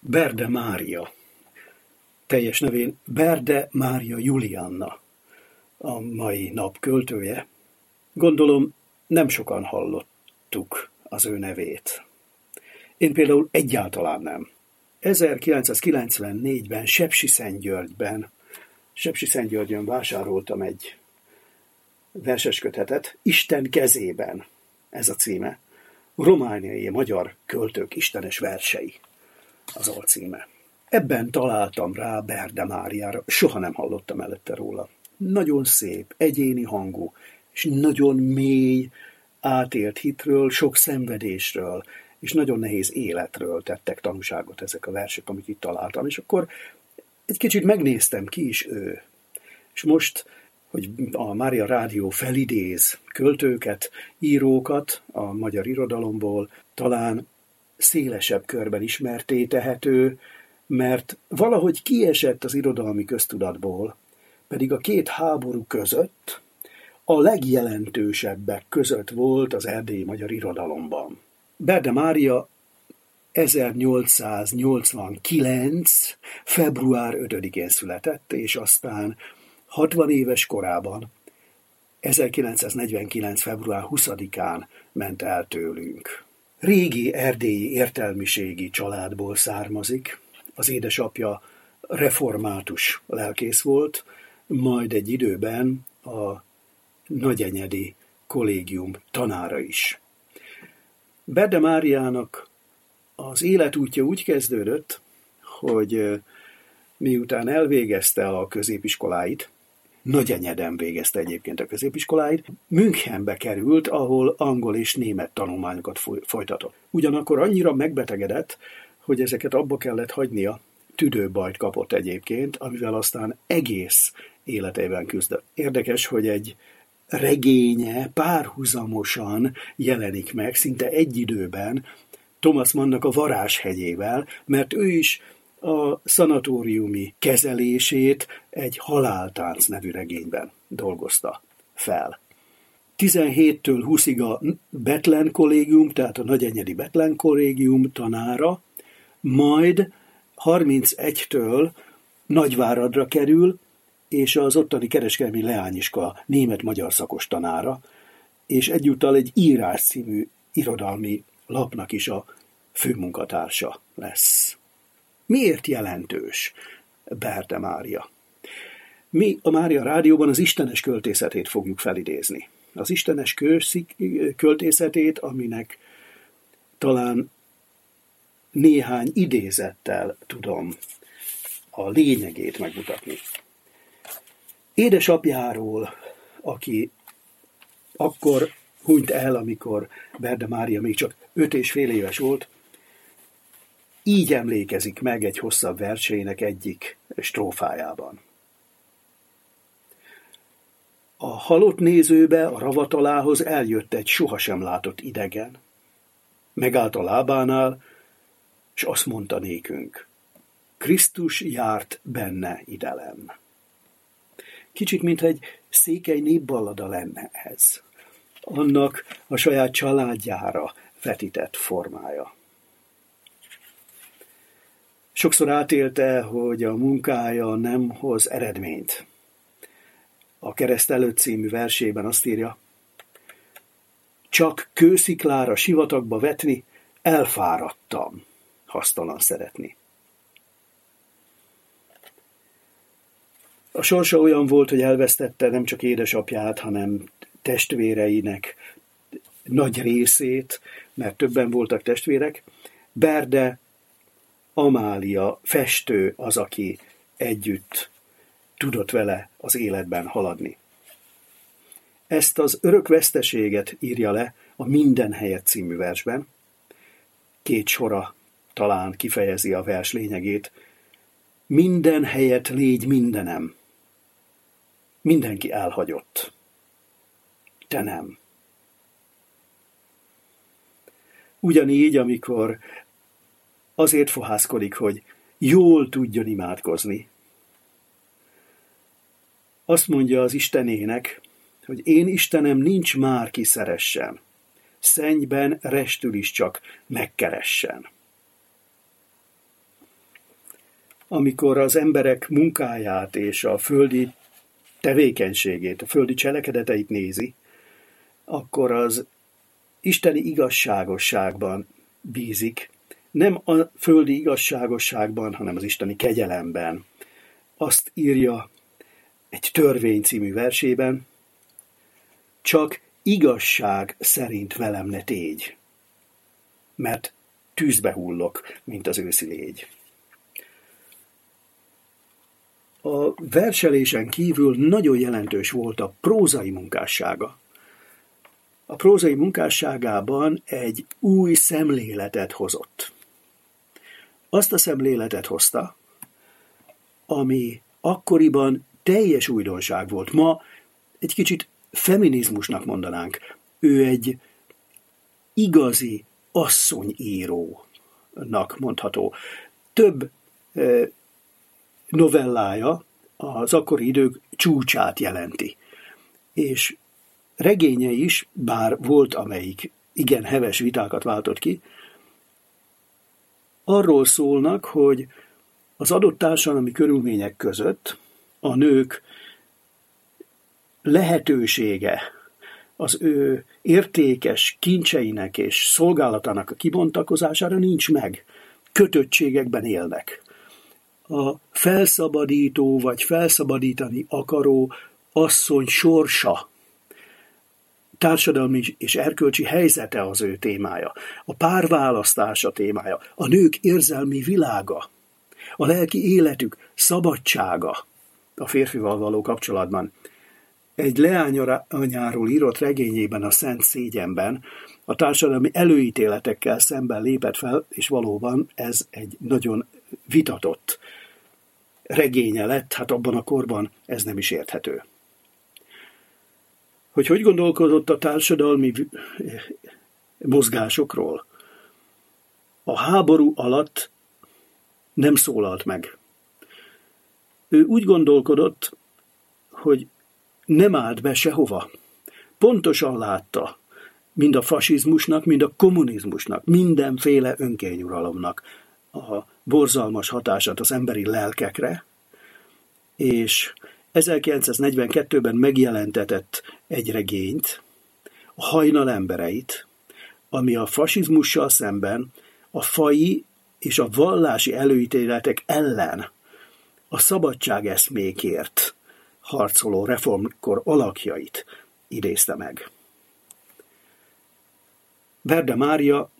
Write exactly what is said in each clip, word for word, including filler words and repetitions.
Berde Mária, teljes nevén Berde Mária Julianna, a mai nap költője. Gondolom, nem sokan hallottuk az ő nevét. Én például egyáltalán nem. ezerkilencszázkilencvennégyben Sepsiszentgyörgyben, Sepsiszentgyörgyön vásároltam egy verseskötetet, Isten kezében, ez a címe. Romániai magyar költők istenes versei, az alcíme. Ebben találtam rá Berde Máriára, soha nem hallottam előtte róla. Nagyon szép, egyéni hangú, és nagyon mély, átélt hitről, sok szenvedésről, és nagyon nehéz életről tettek tanúságot ezek a versek, amit itt találtam. És akkor egy kicsit megnéztem, ki is ő. És most, hogy a Mária Rádió felidéz költőket, írókat a magyar irodalomból, talán szélesebb körben ismertté tehető, mert valahogy kiesett az irodalmi köztudatból, pedig a két háború között a legjelentősebbek között volt az erdélyi magyar irodalomban. Berde Mária ezernyolcszáznyolcvankilenc. február ötödikén született, és aztán hatvan éves korában, ezerkilencszáznegyvenkilenc. február huszadikán ment el tőlünk. Régi erdélyi értelmiségi családból származik. Az édesapja református lelkész volt, majd egy időben a nagyenyedi kollégium tanára is. Berde Máriának az életútja úgy kezdődött, hogy miután elvégezte a középiskoláit, Nagyenyeden végezte egyébként a középiskoláit, Münchenbe került, ahol angol és német tanulmányokat folytatott. Ugyanakkor annyira megbetegedett, hogy ezeket abba kellett hagynia, tüdőbajt kapott egyébként, amivel aztán egész életében küzdött. Érdekes, hogy egy regénye párhuzamosan jelenik meg, szinte egy időben Thomas Mannnak a Varázshegyével, mert ő is a szanatóriumi kezelését egy Haláltánc nevű regényben dolgozta fel. tizenhéttől húszig a Bethlen kollégium, tehát a nagyenyedi Bethlen kollégium tanára, majd harmincegytől Nagyváradra kerül, és az ottani kereskedelmi leányiskola német-magyar szakos tanára, és egyúttal egy Írás című irodalmi lapnak is a főmunkatársa lesz. Miért jelentős Berde Mária? Mi a Mária Rádióban az istenes költészetét fogjuk felidézni. Az istenes költészetét, aminek talán néhány idézettel tudom a lényegét megmutatni. Édesapjáról, aki akkor hunyt el, amikor Berde Mária még csak öt és fél éves volt, így emlékezik meg egy hosszabb versének egyik strófájában. A halott nézőbe, a ravatalához eljött egy sohasem látott idegen. Megállt a lábánál, és azt mondta nékünk: Krisztus járt benne idelen. Kicsit, mintha egy székely népballada lenne ez. Annak a saját családjára vetített formája. Sokszor átélte, hogy a munkája nem hoz eredményt. A Kereszt előtt című versében azt írja: csak kősziklára sivatagba vetni, elfáradtam, hasztalan szeretni. A sorsa olyan volt, hogy elvesztette nem csak édesapját, hanem testvéreinek nagy részét, mert többen voltak testvérek. Berde Amália festő az, aki együtt tudott vele az életben haladni. Ezt az örök veszteséget írja le a Minden helyett című versben. Két sora talán kifejezi a vers lényegét. Minden helyett légy mindenem. Mindenki elhagyott. Te nem. Ugyanígy, amikor azért fohászkodik, hogy jól tudjon imádkozni. Azt mondja az Istenének, hogy én Istenem, nincs már ki szeressen. Szennyben restül is csak megkeressen. amikor az emberek munkáját és a földi tevékenységét, a földi cselekedeteit nézi, akkor az isteni igazságosságban bízik, nem a földi igazságosságban, hanem az isteni kegyelemben. Azt írja egy Törvény című versében, csak igazság szerint velem ne tégy, mert tűzbe hullok, mint az őszi légy. A verselésen kívül nagyon jelentős volt a prózai munkássága. A prózai munkásságában egy új szemléletet hozott. Azt a szemléletet hozta, ami akkoriban teljes újdonság volt. Ma egy kicsit feminizmusnak mondanánk. Ő egy igazi asszonyírónak mondható. Több novellája az akkori idők csúcsát jelenti. És regénye is, bár volt, amelyik igen heves vitákat váltott ki, arról szólnak, hogy az adott társadalmi körülmények között a nők lehetősége az ő értékes kincseinek és szolgálatának a kibontakozására nincs meg. Kötöttségekben élnek. A felszabadító vagy felszabadítani akaró asszony sorsa, társadalmi és erkölcsi helyzete az ő témája, a párválasztása témája, a nők érzelmi világa, a lelki életük szabadsága a férfival való kapcsolatban. Egy leányanyáról írott regényében, a Szent Szégyenben a társadalmi előítéletekkel szemben lépett fel, és valóban ez egy nagyon vitatott regénye lett, hát abban a korban ez nem is érthető. Hogy hogy gondolkodott a társadalmi mozgásokról? A háború alatt nem szólalt meg. Ő úgy gondolkodott, hogy nem állt be sehova. Pontosan látta, mind a fasizmusnak, mind a kommunizmusnak, mindenféle önkényuralomnak a borzalmas hatását az emberi lelkekre, és ezerkilencszáznegyvenkettőben megjelentetett egy regényt, a Hajnal embereit, ami a fasizmussal szemben a faji és a vallási előítéletek ellen a szabadságeszmékért harcoló reformkor alakjait idézte meg. Berde Mária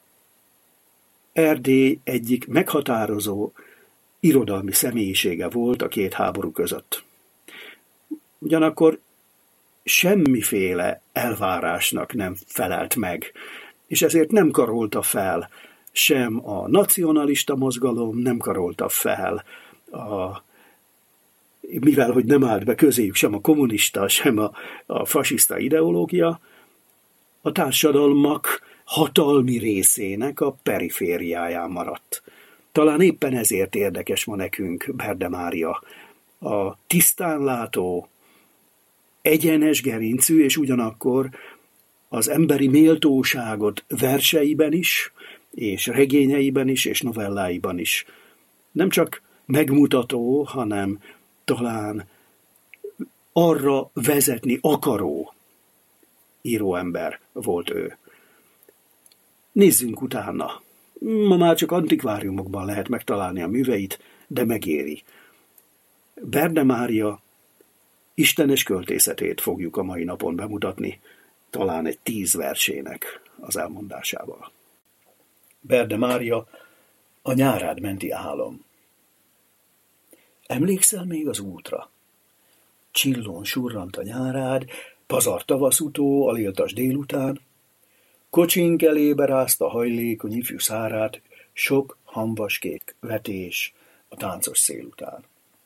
Erdély egyik meghatározó irodalmi személyisége volt a két háború között. Ugyanakkor semmiféle elvárásnak nem felelt meg, és ezért nem karolta fel sem a nacionalista mozgalom, nem karolta fel, a, mivel hogy nem állt be közéjük sem a kommunista, sem a, a fasiszta ideológia, a társadalmak hatalmi részének a perifériáján maradt. Talán éppen ezért érdekes ma nekünk Berde Mária, a tisztánlátó, egyenes gerincű, és ugyanakkor az emberi méltóságot verseiben is, és regényeiben is, és novelláiban is nem csak megmutató, hanem talán arra vezetni akaró íróember volt ő. Nézzünk utána. Ma már csak antikváriumokban lehet megtalálni a műveit, de megéri. Berde Mária istenes költészetét fogjuk a mai napon bemutatni, talán egy tíz versének az elmondásával. Berde Mária, a nyárád menti álom. Emlékszel még az útra? Csillón surrant a nyárád, pazar tavaszutó, aléltas délután, kocsink elébe rázta hajlékony ifjú szárát, sok hamvaskék vetés a táncos szél után.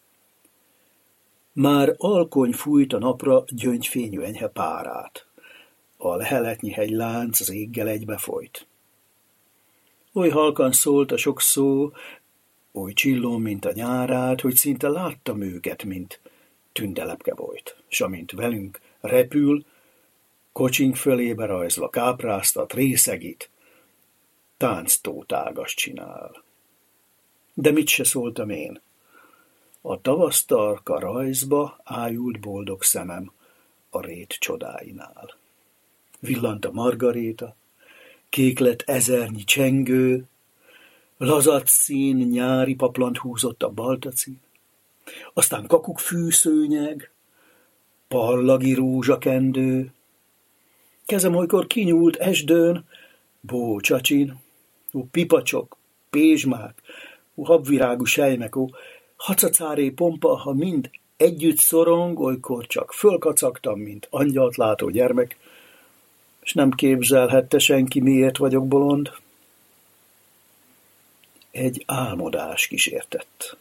Már alkony fújt a napra gyöngyfényű enyhe párát, a leheletnyi hegylánc az éggel egybefolyt. Oly halkan szólt a sok szó, oly csillón, mint a nyárát, hogy szinte láttam őket, mint tündelepkebolyt, s amint velünk repül, kocsink fölébe rajzva kápráztat részegit, tánctótágas csinál. De mit se szóltam én. A tavasztarka rajzba ájult boldog szemem a rét csodáinál. Villant a margaréta, kék lett ezernyi csengő, lazac szín nyári paplant húzott a baltacín, aztán kakukkfűszőnyeg, parlagi rózsakendő, kezem olykor kinyúlt esdőn, bó csacsin, ó pipacsok, pézsmák, ó habvirágú sejmek, ó hacacáré pompa, ha mind együtt szorong, olykor csak fölkacagtam, mint angyalt látó gyermek, és nem képzelhette senki, miért vagyok bolond. Egy álmodás kísértett.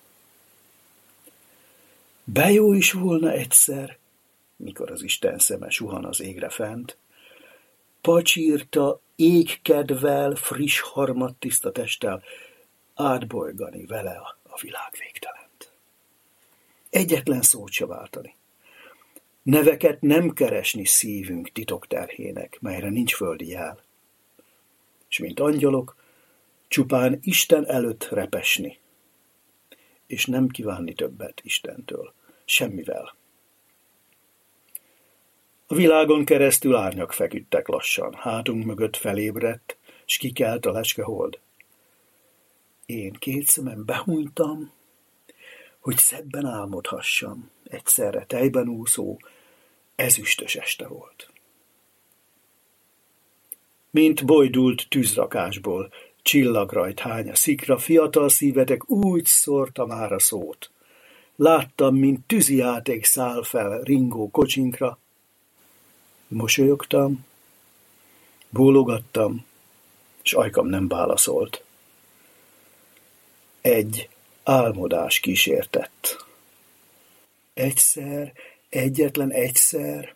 Bejó is volna egyszer, mikor az Isten szeme suhan az égre fent, pacsírta égkedvel, friss harmadtiszta testtel átbolygani vele a világ végtelent. Egyetlen szót se váltani. Neveket nem keresni szívünk titokterhének, melyre nincs földi jel. És mint angyalok, csupán Isten előtt repesni, és nem kívánni többet Istentől, semmivel. A világon keresztül árnyak feküdtek lassan, hátunk mögött felébredt, s kikelt a lecskehold. Én két szemem behúnytam, hogy szebben álmodhassam, egyszerre tejben úszó, ezüstös este volt. Mint bojdult tűzrakásból, csillagrajt hány a szikra, fiatal szívetek úgy szórta már a szót. Láttam, mint tűzijáték száll fel ringó kocsinkra. Mosolyogtam, bólogattam, s ajkam nem válaszolt. Egy álmodás kísértett. Egyszer, egyetlen egyszer,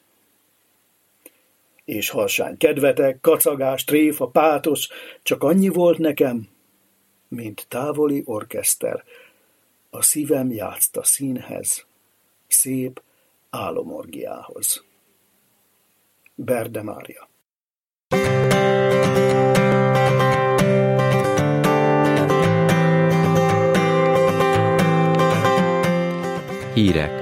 és harsány kedvetek, kacagás, tréfa, pátos, csak annyi volt nekem, mint távoli orkeszter, a szívem játszta színhez, szép álomorgiához. Berde Mária. Hírek.